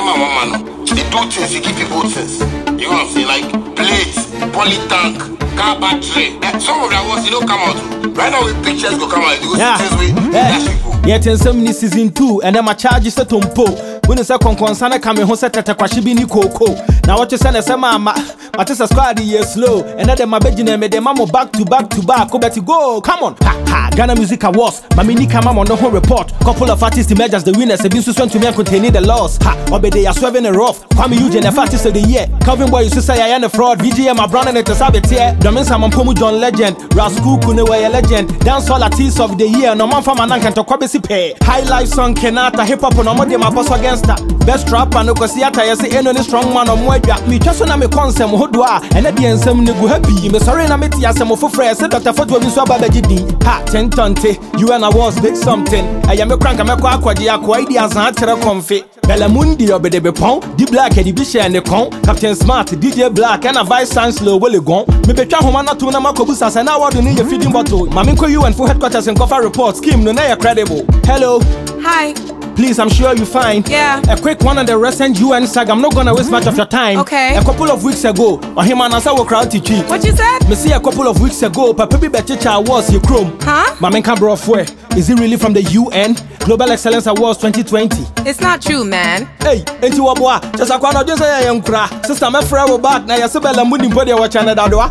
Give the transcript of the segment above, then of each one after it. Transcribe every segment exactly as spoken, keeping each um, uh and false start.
my mama, they do things, they give people things. You know what I'm saying? Like plates, poly tank, car battery. Some of that was, you know, come out. Right now, with pictures go come out. You go yeah. see things with yeah. people. Yet in some season two, and then my charges at Tumpo. When it's a conconsana coming home, set at a Kwashibini Coco. Now, what you send us a mama, but it's a squad year slow. And then my bedroom made the mamma back to back to back. Go back to go. Come on. Ha ha. Ghana Music Awards. Mamini Kamam on the whole report. Couple of artists emerge as the winners. Have been sworn to me and containing the loss. Ha. Obe they are swerving a rough. Kwame Eugene, the artist of the year. Calvin Boy, you say I am a fraud. V G M, my brand and it's a saboteur. Domin Samon Pomu John Legend. Rascal Kunewe legend. Dance all artists of the year. No man from Anankan to Kwabesi pay. High life song Kenata. Hip hop on a modern boss against that. Best rapper no kosiata yesi eno ni strong man omwedwa mi twaso na me konsem hodwa ene de ensem ne gu happy me sorry na meti asem ofofre se Doctor Foto bi so abagidi ha ten tonte you and I was big something aya me kranka me kwa akwaje akwa idi azan atere konfe Belamundi obede be pon di black e di bi share ne kon Captain Smart D J Black and a Vice Chancellor wole gon me betwa homa na to na makobusa se na award ni ye feeding bottle mami ko U N for headquarters and cover report scheme no na ye credible. Hello. Hi. Please, I'm sure you find yeah. a quick one on the recent U N saga. I'm not gonna waste much of your time. Okay. A couple of weeks ago, Ohimana wo crowd teach. What you said? Me see a couple of weeks ago, Papa Bi Bechicha was your chrome. Huh? Mamenka Brofwe. Is it really from the U N Global Excellence Awards twenty twenty? It's not true, man. Hey, enti wabwa. Just a kwano just a young cra. Sister, my friend will back. Na yasebela mudi body watch another doa.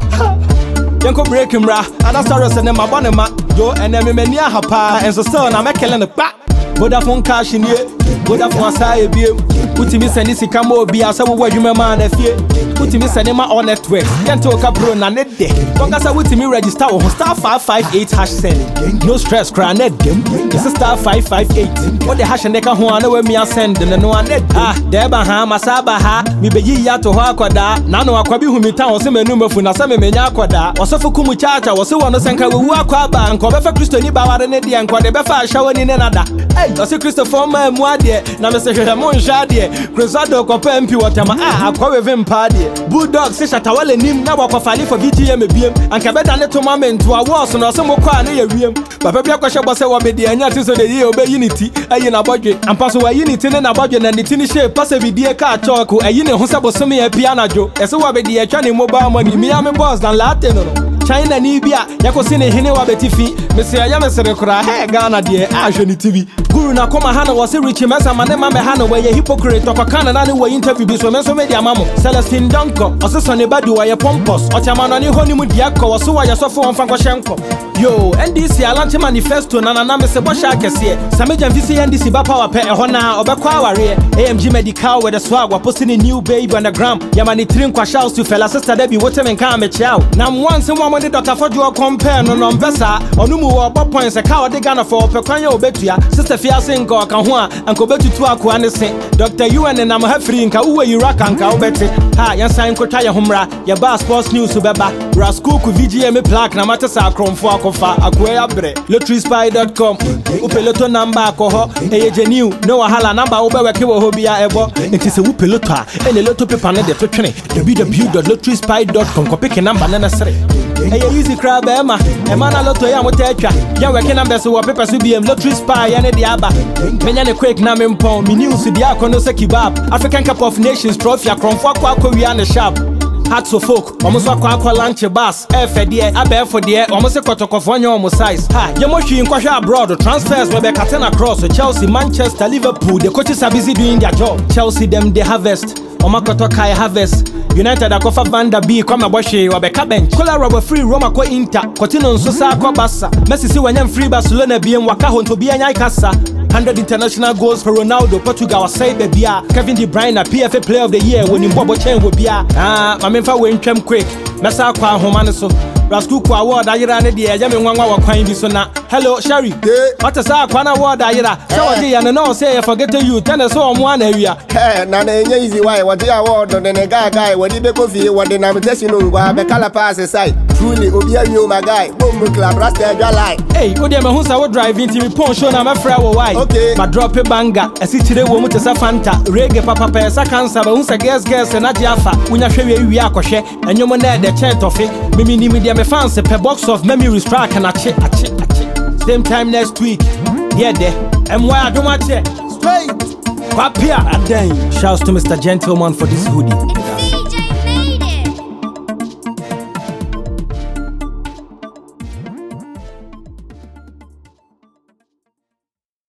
Yanko break him ra. And I started sending my bonema. Yo, and then me mania hapa. And so still, I'm killing the back. Vodafone cash in here, Vodafone aside beam. Put me sending Sikamo be as a word you man if you put me sending my own network. Can't talk a bro na net day. Don't as I with me register on star five five eight hash send. No stress, cry net game. It's a star five five eight. What the hash and they can who me a send and no one net. Ah, Deba ha, Masaba ha, me be ya to Hakwada. Nano Akwabi who me town, some number for Nasame Menyakwada. Was of Kumu Chacha, was so one of Sanka Wakwaba and Kobefa Christo Niba and Nedi and Quadebefa showing in another. Hey, I see Christopher Mwadi, Namasa Mon Shadi, Cruzado Copempi Watama, ah, Quavim Party. Bulldog says at our name now for V T M B M and Cabeta Netomament to our walls and some Kwan area. But Papa was a baby and Yatis of the year obey unity, a yin a budget, and pass away unity in a budget and the tiny shape pass every dear car talk, a yin who sabo semi a piano joke, as a baby a Chani mobile money, me am a boss than Latin. China Nibia, Yakosine Hinewa Betifi, Monsieur Yamasakura, hey Ghana dear, Ashoni T V. Guru na koma hana was a rich massa, my name Hana, where a hypocrite of a Canada way interview be so media mamo. Celestine Dunko, or Sonny Badu, or a pompous, or Chamanani honeymoon Diako, or so I saw from Frankoshenko. Yo, N D C, I launch a manifesto, Nana Sebasha Cassia, Samajan V C N D C Bapa, Hona, or Bakwa, A M G Medical with a swag, or posting a new baby on the gram. Yamani Trinkwa shouts to fella sister Debbie, water and come at chow. Now once someone wanted Doctor Fojo compare no Vesa, or Numu or Bob points a cow de Ghana for Pequano Betua, Sister Fiasin, Kahua, and Kobetu to Aquanis, Doctor U N and I'm free in Kaua, Iraq and Kaubeti. Ha, Yansan Kotaya Humra, your bar sports news to Beba, Raskuku V G M plaque, Namatasa Chrome for Akofa, Aqua Bre, lottery spy dot com, Upeloto number, Coho, A New, no Hala number, Obekiwa Hobia Ebo, it is a Upelota, and a lot of people on the Twitter, w w w dot lottery spy dot com, pick a number necessary. Hey, easy crab, Emma, a man a lot to Yamotecha, young working numbers who are papers to be a lottery spy and the Abba. Many quick namin pong, me news to the Akonosa Kebab, African Cup of Nations trophy, a Cromfaqua Korean shop. Hats of folk, almost a quack lunch bus, F a dear, a bear for dear, almost a quarter of one almost size. Ha, Yamoshi in Kwasha abroad, transfers where they can across Chelsea, Manchester, Liverpool, the coaches are busy doing their job. Chelsea, them they harvest, Omakoto Kai harvest. United Akofa Vanda B, Kwama Boshi, Wabeka bench. Kola rubber free Roma Ko Inter, Cotino Sosa Kobasa. Messi see when free Barcelona B and Wakahon to be a Nyakasa. one hundred international goals for Ronaldo, Portugal, say Bebia. Kevin De Bruyne, P F A Player of the Year when in Bobo Chen will be a. Ah, I mean, for when Chem quick. Messa Kwa Homanaso. Raskuku award I ran the Yamin Wanga Quine Bisona. Hello, Sherry. What is our Kwana award I ra? So I did no say I forget you, tell us on one area. Hey, Nana easy why what the award on the guy guy, what did they go for what the navigation on the color pass aside. Truly, Obia, you my guy, boom club, Rasta Jalai. Hey, what them who's our driving to me pon show na my friend why. Okay, but drop a banger, a city they won't sa Fanta, reggae papa pesa cancer, but who's a guest guest and a jaffa. When I show you we are koshe, and you man the chant of it, Mimi Nimedia me fancy per box of memory track and a chip, a chip, a chip. Same time next week. Yeah, there. And why I don't watch it. Straight. Kwapia. Shouts to Mister Gentleman for this hoodie.